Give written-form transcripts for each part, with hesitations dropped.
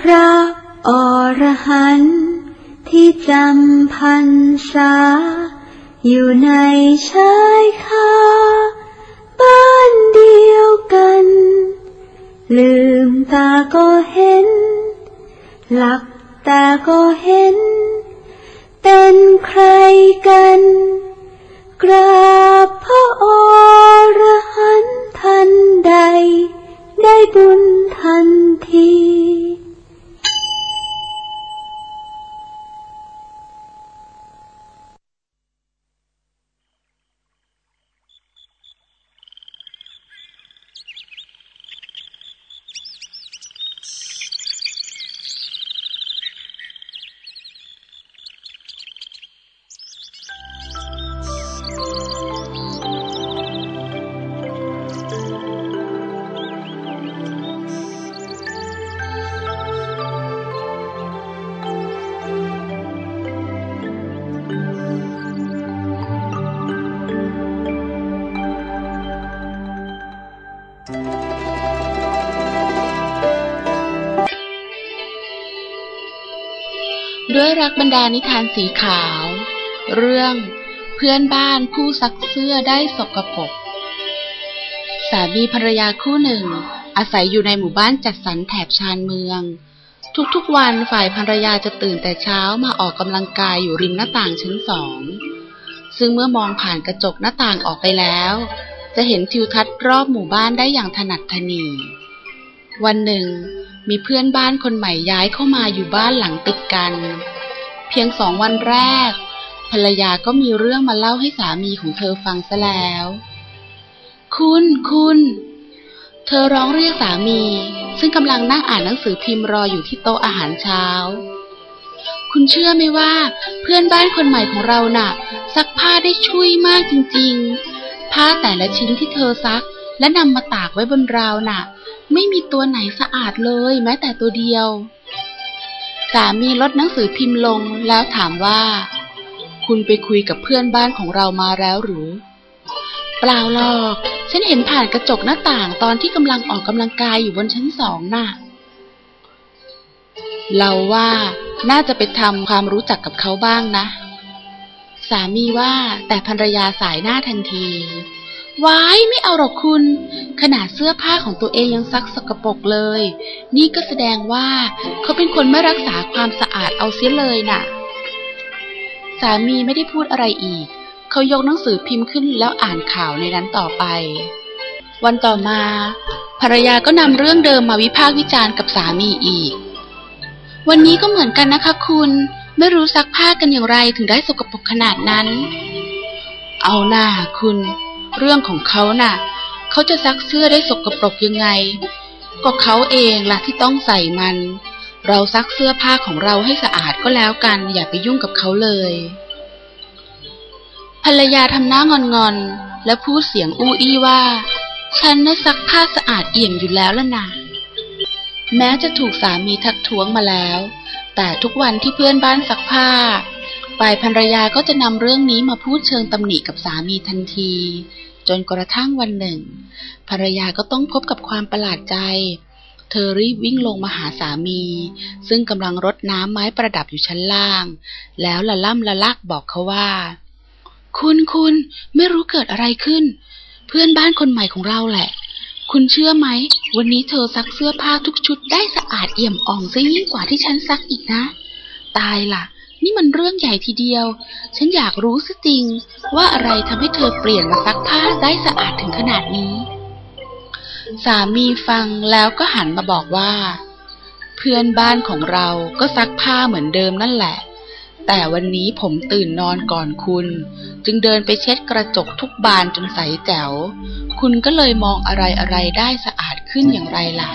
พระอรหันต์ที่จำพรรษาอยู่ในชายคาบ้านเดียวกันลืมตาก็เห็นหลับตาก็เห็นเป็นใครกันกราบพระอรหันต์ทันใดได้บุญทันทีด้วยรักบรรดานิทานสีขาวเรื่องเพื่อนบ้านผู้ซักเสื้อได้สกปรกสามีภรรยาคู่หนึ่งอาศัยอยู่ในหมู่บ้านจัดสรรแถบชานเมืองทุกๆวันฝ่ายภรรยาจะตื่นแต่เช้ามาออกกำลังกายอยู่ริมหน้าต่างชั้น2ซึ่งเมื่อมองผ่านกระจกหน้าต่างออกไปแล้วจะเห็นทิวทัศน์รอบหมู่บ้านได้อย่างถนัดถนีวันหนึ่งมีเพื่อนบ้านคนใหม่ย้ายเข้ามาอยู่บ้านหลังติดกันเพียง2 วันแรกภรรยาก็มีเรื่องมาเล่าให้สามีของเธอฟังซะแล้วคุณเธอร้องเรียกสามีซึ่งกำลังนั่งอ่านหนังสือพิมพ์รออยู่ที่โต๊ะอาหารเช้าคุณเชื่อไหมว่าเพื่อนบ้านคนใหม่ของเราน่ะซักผ้าได้ช่วยมากจริงๆผ้าแต่ละชิ้นที่เธอซักและนำมาตากไว้บนราวน่ะไม่มีตัวไหนสะอาดเลยแม้แต่ตัวเดียวสามีลดหนังสือพิมพ์ลงแล้วถามว่าคุณไปคุยกับเพื่อนบ้านของเรามาแล้วหรือเปล่าหรอกฉันเห็นผ่านกระจกหน้าต่างตอนที่กำลังออกกำลังกายอยู่บนชั้น2น่ะเราว่าน่าจะไปทำความรู้จักกับเขาบ้างนะสามีว่าแต่ภรรยาสายหน้าทันทีว้ายไม่เอาหรอกคุณขนาดเสื้อผ้าของตัวเองยังซักสกปรกเลยนี่ก็แสดงว่าเขาเป็นคนไม่รักษาความสะอาดเอาเสียเลยน่ะสามีไม่ได้พูดอะไรอีกเขายกหนังสือพิมพ์ขึ้นแล้วอ่านข่าวในนั้นต่อไปวันต่อมาภรรยาก็นำเรื่องเดิมมาวิพากษ์วิจารณ์กับสามีอีกวันนี้ก็เหมือนกันนะคะคุณไม่รู้ซักผ้ากันอย่างไรถึงได้สกปรกขนาดนั้นเอาหน้าคุณเรื่องของเขาน่ะเขาจะซักเสื้อได้สกปรกยังไงก็เขาเองล่ะที่ต้องใส่มันเราซักเสื้อผ้าของเราให้สะอาดก็แล้วกันอย่าไปยุ่งกับเขาเลยภรรยาทำหน้างอนๆและพูดเสียงอู้อี้ว่าฉันน่ะซักผ้าสะอาดเอี่ยมอยู่แล้วล่ะนะแม้จะถูกสามีทักท้วงมาแล้วแต่ทุกวันที่เพื่อนบ้านซักผ้าฝ่ายภรรยาก็จะนำเรื่องนี้มาพูดเชิงตำหนิกับสามีทันทีจนกระทั่งวันหนึ่งภรรยาก็ต้องพบกับความประหลาดใจเธอรีบวิ่งลงมาหาสามีซึ่งกำลังรดน้ำไม้ประดับอยู่ชั้นล่างแล้วละล่ำละลักบอกเขาว่าคุณไม่รู้เกิดอะไรขึ้นเพื่อนบ้านคนใหม่ของเราแหละคุณเชื่อไหมวันนี้เธอซักเสื้อผ้าทุกชุดได้สะอาดเอี่ยมอ่องซะยิ่งกว่าที่ฉันซักอีกนะตายล่ะนี่มันเรื่องใหญ่ทีเดียวฉันอยากรู้ซะจริงว่าอะไรทำให้เธอเปลี่ยนมาซักผ้าได้สะอาดถึงขนาดนี้สามีฟังแล้วก็หันมาบอกว่าเพื่อนบ้านของเราก็ซักผ้าเหมือนเดิมนั่นแหละแต่วันนี้ผมตื่นนอนก่อนคุณจึงเดินไปเช็ดกระจกทุกบานจนใสแจ๋วคุณก็เลยมองอะไรได้สะอาดขึ้นอย่างไรล่ะ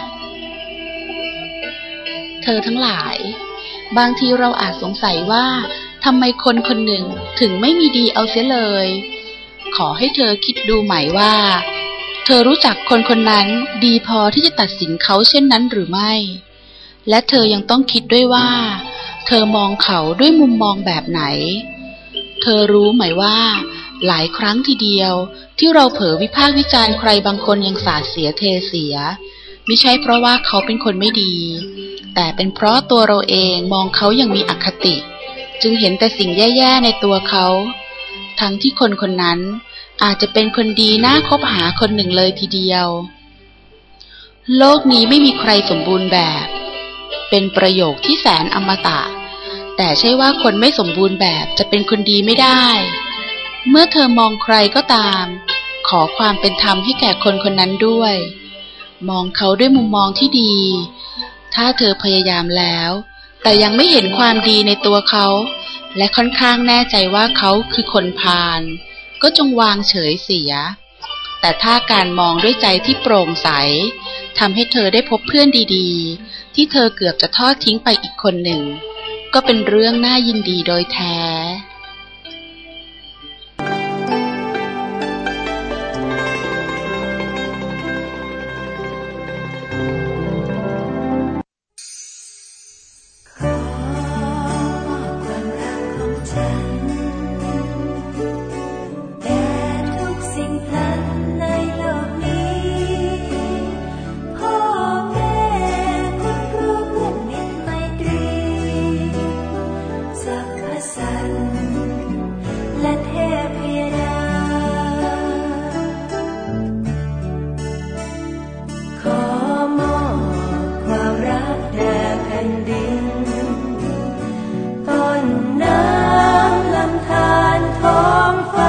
เธอทั้งหลายบางทีเราอาจสงสัยว่าทำไมคนคนหนึ่งถึงไม่มีดีเอาเสียเลยขอให้เธอคิดดูใหม่ว่าเธอรู้จักคนคนนั้นดีพอที่จะตัดสินเขาเช่นนั้นหรือไม่และเธอยังต้องคิดด้วยว่าเธอมองเขาด้วยมุมมองแบบไหนเธอรู้ไหมว่าหลายครั้งทีเดียวที่เราเผลอวิพากษ์วิจารณ์ใครบางคนอย่างสาดเสียเทเสียมิใช่เพราะว่าเขาเป็นคนไม่ดีแแต่เป็นเพราะตัวเราเองมองเขาอย่างมีอคติจึงเห็นแต่สิ่งแย่ๆในตัวเขาทั้งที่คนคนนั้นอาจจะเป็นคนดีน่าคบหาคนหนึ่งเลยทีเดียวโลกนี้ไม่มีใครสมบูรณ์แบบเป็นประโยคที่แสนอมตะแต่ใช่ว่าคนไม่สมบูรณ์แบบจะเป็นคนดีไม่ได้เมื่อเธอมองใครก็ตามขอความเป็นธรรมให้แก่คนคนนั้นด้วยมองเขาด้วยมุมมองที่ดีถ้าเธอพยายามแล้วแต่ยังไม่เห็นความดีในตัวเขาและค่อนข้างแน่ใจว่าเขาคือคนพาลก็จงวางเฉยเสียแต่ถ้าการมองด้วยใจที่โปร่งใสทำให้เธอได้พบเพื่อนดีๆที่เธอเกือบจะทอดทิ้งไปอีกคนหนึ่งก็เป็นเรื่องน่ายินดีโดยแท้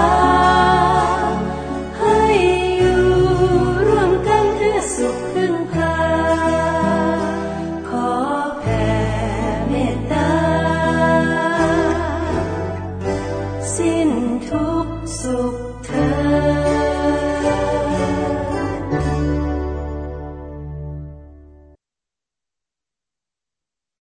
สุขพึ่งพ